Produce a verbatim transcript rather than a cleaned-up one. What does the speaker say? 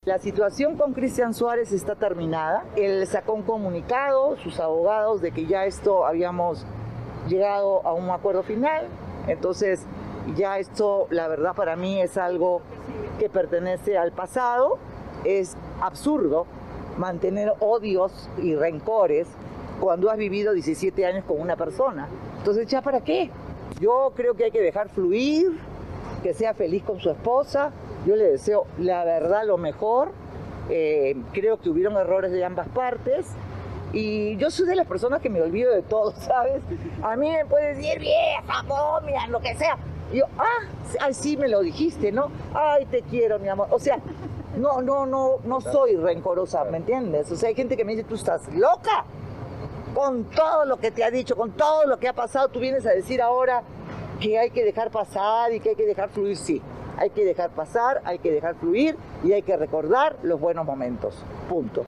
La situación con Cristian Suárez está terminada. Él sacó un comunicado, sus abogados, de que ya esto habíamos llegado a un acuerdo final. Entonces, ya esto, la verdad, para mí es algo que pertenece al pasado. Es absurdo mantener odios y rencores cuando has vivido diecisiete años con una persona. Entonces, ¿ya para qué? Yo creo que hay que dejar fluir, que sea feliz con su esposa. Yo le deseo, la verdad, lo mejor. Eh, creo que hubieron errores de ambas partes. Y yo soy de las personas que me olvido de todo, ¿sabes? A mí me puedes decir, vieja, momia, lo que sea. Y yo, ah, ay, sí me lo dijiste, ¿no? Ay, te quiero, mi amor. O sea, no, no, no, no soy rencorosa, ¿me entiendes? O sea, hay gente que me dice, tú estás loca. Con todo lo que te ha dicho, con todo lo que ha pasado, tú vienes a decir ahora que hay que dejar pasar y que hay que dejar fluir. Sí, hay que dejar pasar, hay que dejar fluir y hay que recordar los buenos momentos. Punto.